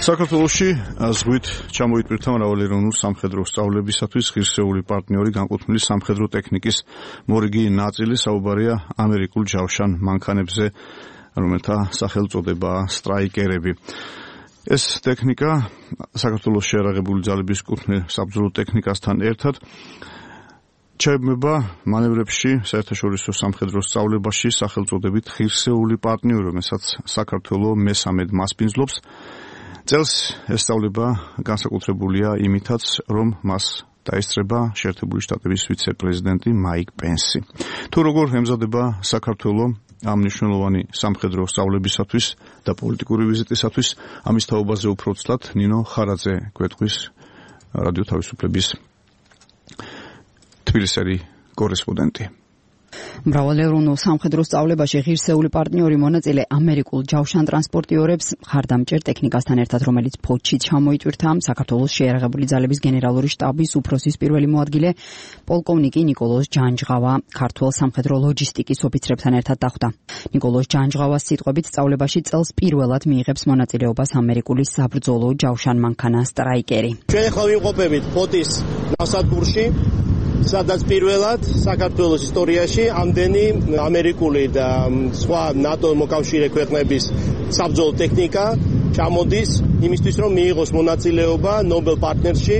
საქართველოში ზღვით ჩამოიტვირთა მრავალეროვნულ სამხედრო სწავლებისათვის ღირსეული პარტნიორი განკუთვნილი სამხედრო ტექნიკის მორიგი ნაწილი საუბარია ამერიკულ ჯავშან მანქანებზე, რომელთა სახელწოდებაა სტრაიკერები. ეს ტექნიკა საქართველოს შეიარაღებული ძალების კუთვნილ საბრძოლო ტექნიკასთან ერთად ჩაებმება მანევრებში საერთაშორისო სამხედრო სწავლებაში სახელწოდებით ღირსეული პარტნიორი, რომელსაც საქართველოს მესამედ მასპინძლობს. წელს ეს სწავლება განსაკუთრებულია იმითაც, რომ მას დაესწრება შეერთებული შტატების ვიცე-პრეზიდენტი მაიკ პენსი. თუ როგორ ემზადება საქართველოს ამ მნიშვნელოვანი სამხედრო სწავლებისათვის და პოლიტიკური ვიზიტისათვის, ამის თაობაზე უფრო ცუდად ნინო ხარაძე გვეტყვის რადიო თავისუფლების თბილისელი კორესპონდენტი. მრავალეროვნულ სამხედრო სწავლებაში ღირსეული პარტნიორი მონაწილე ამერიკულ ჯავშან ტრანსპორტიორებს ხარდამჭერ ტექნიკასთან ერთად, რომელიც ფოთში ჩამოიტვირთა, საქართველოს შეიარაღებული ძალების გენერალური შტაბის უფროსის პირველი მოადგილე პოლკოვნიკი ნიკოლოზ ჯანჯღავა ქართულ სამხედრო ლოჯისტიკის ოფიცრებთან ერთად დახვდა. ნიკოლოზ ჯანჯღავას სიტყვებით, სწავლებაში წელს პირველად მიიღებს მონაწილეობას ამერიკული საბრძოლო ჯავშან მანქანა სტრაიკერი. ჩვენ ახლა ვიმყოფებით ფოთის ნავსადგურში, სადაც პირველად საქართველოს ისტორიაში ამდენი ამერიკული და სხვა ნატო მოკავშირე ქვეყნების საბრძოლო ტექნიკა ჩამოდის იმისთვის, რომ მიიღოს მონაწილეობა ნობელ პარტნერსში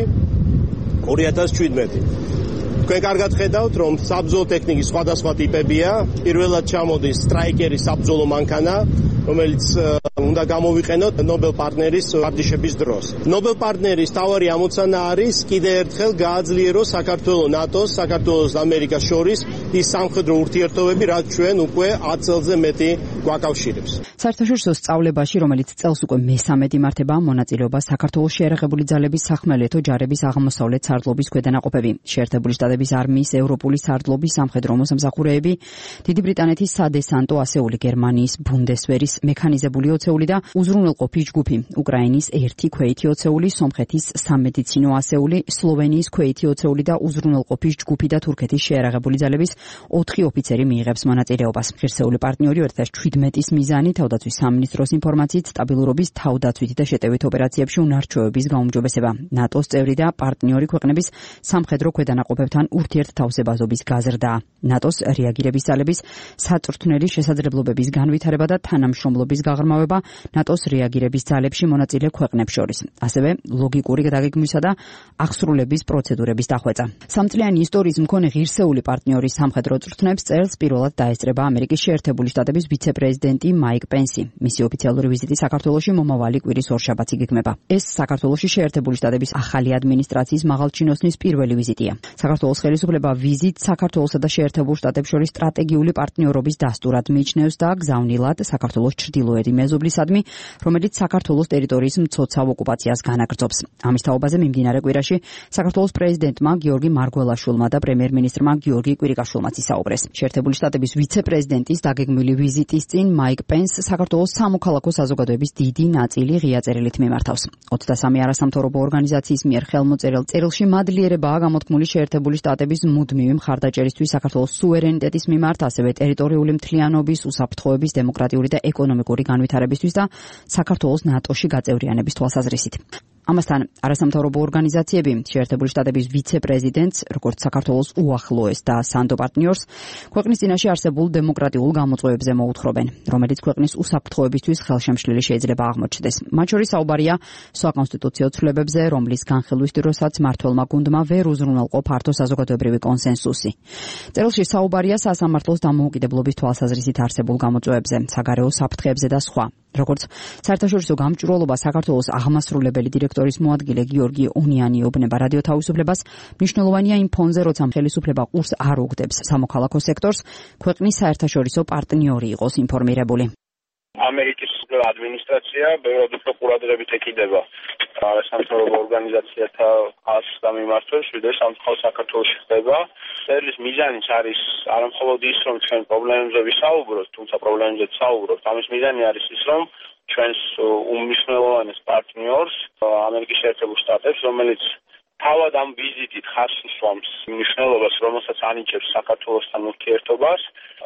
2017. თქვენ კარგად ხედავთ, რომ საბრძოლო ტექნიკის სხვადასხვა ტიპებია. პირველად ჩამოდის სტრაიკერის საბრძოლო მანქანა, რომელიც უნდა გამოვიყენოთ ნობელ პარტნერის ვარჯიშების დროს. ნობელ პარტნერის თავარი ამოცანა არის კიდევ ერთხელ გააძლიეროს საქართველოს ნატოს, საქართველოს და ამერიკას შორის ის სამხედრო ურთიერთობები, რაც ჩვენ უკვე 10 წელზე მეტი გვაკავშირებს. საერთაშორისო სწავლებაში, რომელიც წელს უკვე მესამედ იმართება, მონაწილეობას საქართველოს შეიარაღებული ძალების სახმელეთო ჯარების აღმოსავლეთ სარდლობის ქვედანაყოფები, შეერთებული შტატების არმიის ევროპული სარდლობის სამხედრო მოსამსახურეები, დიდი ბრიტანეთის სადესანტო ასეული, გერმანიის ბუნდესვერის მექანიზებული ოცეული და უზრუნველყოფის ჯგუფი, უკრაინის 1 ქვეითი ოცეული, სომხეთის სამედიცინო ასეული, სლოვენიის ქვეითი ოცეული და უზრუნველყოფის ჯგუფი და თურქეთის შეიარაღებული ძალების 4 ოფიცერი მიიღებს მონაწილეობას. ღირსეული პარტნიორი 2017-ის მიზანი თავდაცვის სამინისტროს ინფორმაციით სტაბილურობის, თავდაცვითი და შეტევით ოპერაციებში უნარჩვევების გაუმჯობესება, ნატოს წევრი და პარტნიორი ქვეყნების სამხედრო ქვედანაყოფებთან ურთიერთთავსებაზობის გაზრდა, ნატოს რეაგირების ძალების საწვრთნელი შესაძლებლობების განვითარება და თანამშრომლობის გაღრმავება ნატოს რეაგირების ძალებში მონაწილე ქვეყნებს შორის, ასევე ლოგიკური დაგეგმვისა და აღსრულების პროცედურების დახვეწა. სამწლიანი ისტორიის მქონე ღირსეული პარტნიორის სამხედრო წვრთნებს წელს პირველად დაესწრება ამერიკის შეერთებული შტატების ვიცე-პრეზიდენტი მაიკ პენსი. მისი ოფიციალური ვიზიტი საქართველოში მომავალი კვირის ორშაბათს იგეგმება. ეს საქართველოში შეერთებული შტატების ახალი ადმინისტრაციის მაღალჩინოსნის პირველი ვიზიტია. საქართველოს ხელისუფლება ვიზიტს საქართველოსა და შეერთებულ შტატებს შორის სტრატეგიული პარტნიორობის დასტურად მიიჩნევს და გზავნილად საქართველოს ჩრდილოეთი მეზობლისადმი, რომელიც საქართველოს ტერიტორიის მცოცავ ოკუპაციას განაგრძობს. ამის თაობაზე მიმდინარე კვირაში საქართველოს პრეზიდენტმა გიორგი მარგველაშვილმა და პრემიერ-მინისტრმა გიორგი კვირიკაშვილმაც ისაუბრეს. შეერთებული შტატების ვიცე-პრეზიდენტის დაგეგმილი ვიზიტის წინ მაიკ პენს საქართველოს სამოქალაქო საზოგადოების დიდი ნაწილი ღია წერილით მიმართავს. 23 არასამთავრობო ორგანიზაციის მიერ ხელმოწერილ წერილში მადლიერებაა გამოთქმული შეერთებული შტატების მუდმივი მხარდაჭერისთვის საქართველოს სუვერენიტეტის მიმართ, ასევე ტერიტორიული მთლიანობის, უსაფრთხოების, დემოკრატიული და ეკონომიკური განვითარებისთვის და საქართველოს ნატოში გაწევრიანების თვალსაზრისით. ამასთან არასამთავრობო ორგანიზაციები შეერთებული შტატების ვიცე-პრეზიდენტს, როგორც საქართველოს უახლოეს და სანდო პარტნიორს, ქვეყნის წინაშე არსებულ დემოკრატიულ გამოწვევებზე მოუთხრობენ, რომელიც ქვეყნის უსაფრთხოებისთვის ხელშემშლელი შეიძლება აღმოჩნდეს. მათ შორის საუბარია საკონსტიტუციო ცვლილებებზე, რომლის განხილვის დროსაც მმართველმა გუნდმა ვერ უზრუნველყო ფართო საზოგადოებრივი კონსენსუსი. წერილში საუბარია სასამართლოს დამოუკიდებლობის თვალსაზრისით არსებულ გამოწვევებზე, საგარეო საფრთხეებზე და სხვა. როგორც საერთაშორისო გამჭვირვალობა საქართველოს აღმასრულებელი დირექტორის მოადგილე გიორგი უნიანი უბნება რადიო თავისუფლებას, მნიშვნელოვანია იმ ფონზე, როცა ხელისუფლება ყურს არ უგდებს სამოქალაქო სექტორს, ქვეყნის საერთაშორისო პარტნიორი იყოს ინფორმირებული. ამერიკის ადმინისტრაცია ბევრად უფრო ყურადღებით ეკიდება არასამთავრობო ორგანიზაციათა ხალხს და მიმართვებს, ვიდრე სამწუხაროდ საქართველოში ხდება. წერილის მიზანიც არის არამხოლოდ ის, რომ ჩვენ პრობლემებზე ვისაუბროთ, თუმცა პრობლემებზე ვსაუბრობთ. ამის მიზანი არის ის, რომ ჩვენს უმნიშვნელოვანეს პარტნიორს, ამერიკის შეერთებულ შტატებს, რომელიც თავად ამ ვიზიტით ხაზს უსვამს მნიშვნელობას, რომელსაც ანიჭებს საქართველოსთან ურთიერთობას,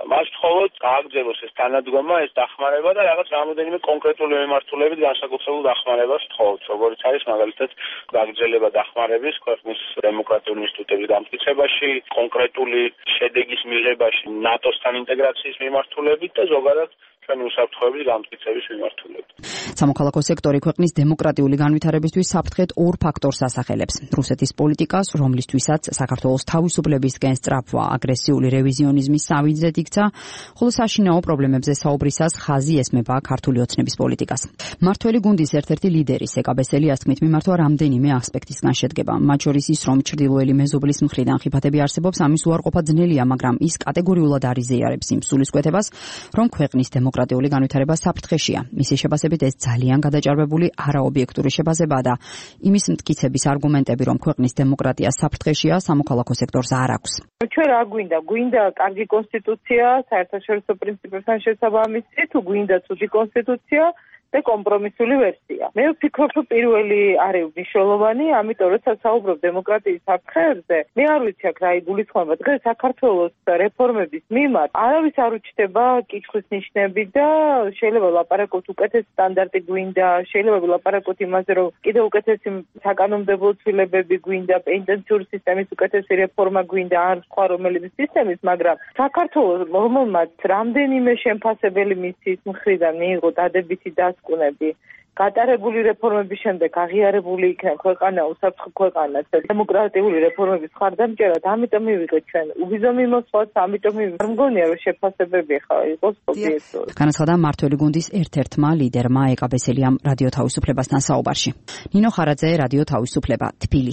მას მხოლოდ გააგრძელოს ეს თანადგომა, ეს დახმარება და რაღაც რამოდენიმე კონკრეტული მიმართულებით განსაკუთრებულ დახმარებას მხოლოდ, როგორც არის მაგალითად გაგრძელება დახმარების ქვეყნის დემოკრატიული ინსტიტუტების დამტკიცებაში, კონკრეტული შედეგის მიღებაში ნატოსთან ინტეგრაციის მიმართულებით და ზოგადად ჩვენი უსაფრთხოების დამტკიცების მიმართულებით. სამოქალაქო სექტორი ქვეყნის დემოკრატიული განვითარებისთვის საფრთხეთ ორ ფაქტორს ასახელებს. რუსეთის პოლიტიკას, რომლისთვისაც საქართველოს თავისუფლებისკენ სწრაფვა აგრესიული რევიზიონიზმის სავიძედ იქცა, ხოლო საშინაო პრობლემებზე საუბრისას ხაზი ესმება ქართული ოცნების პოლიტიკას. მართველი გუნდის ერთ-ერთი ლიდერი სეკაბესელიას თქმით, მიმართვა რამდენიმე ასპექტისგან შედგება. მათ შორის ის, რომ ჩრდილოელი მეზობლის მხრიდან ხიფათები არსებობს, ამის უარყოფა ძნელია, მაგრამ ის კატეგორიულად არ იზიარებს იმ სულისკვეთებას, რომ ქვეყნის დემოკრატიული განვითარება საფრთხეშია. მისი შეფასებით ეს ძალიან გადაჭარბებული არაობიექტური შეფასებაა და იმის მტკიცების არგუმენტები, რომ ქვეყნის დემოკრატია საფრთხეშია, სამოქალაქო სექტორს არ აქვს. ჩვენ რა გვინდა კარგი კონსტიტუცია, საერთაშორისო პრინციპებთან შესაბამისი, თუ გვინდა ცუდი კონსტიტუცია და კომპრომისული ვერსია. მე ვფიქრობ, რომ პირველი არის მნიშვნელოვანი, ამიტომ როცა საუბრობ დემოკრატიის საფრთხეებზე, მე არ ვიცი აქ რა იგულისხმება. დღეს საქართველოს რეფორმების მიმართ არავის არ უჩნდება კითხვის ნიშნები და შეიძლება ვლაპარაკოთ უკეთესი სტანდარტი გვინდა, შეიძლება ვლაპარაკოთ იმაზე, რომ კიდევ უკეთესი საკანონმდებლო ცვლილებები გვინდა, პენსიური სისტემის უკეთესი რეფორმა გვინდა, არ სხვა რომელიმე სისტემის, მაგრამ საქართველოს რომელმაც რამდენიმე შემფასებელი მისიის მხრიდან მიიღო დადებითი დასკვნები, გატარებული რეფორმების შემდეგ აღიარებული იქნა ქვეყანა უსაფრთხო ქვეყანად და დემოკრატიული რეფორმების ხარდამჭერად, ამიტომ მივიღეთ ჩვენ უგიზომი მოსვლას, ამიტომ არ მგონია რომ შეფასებები ხა იყოს ობიექტური. განაცხადა მართველი გუნდის ერთ-ერთმა ლიდერმა ეკაბესელიამ რადიო თავისუფლებასთან საუბარში. ნინო ხარაძე, რადიო თავისუფლება, თბილისი.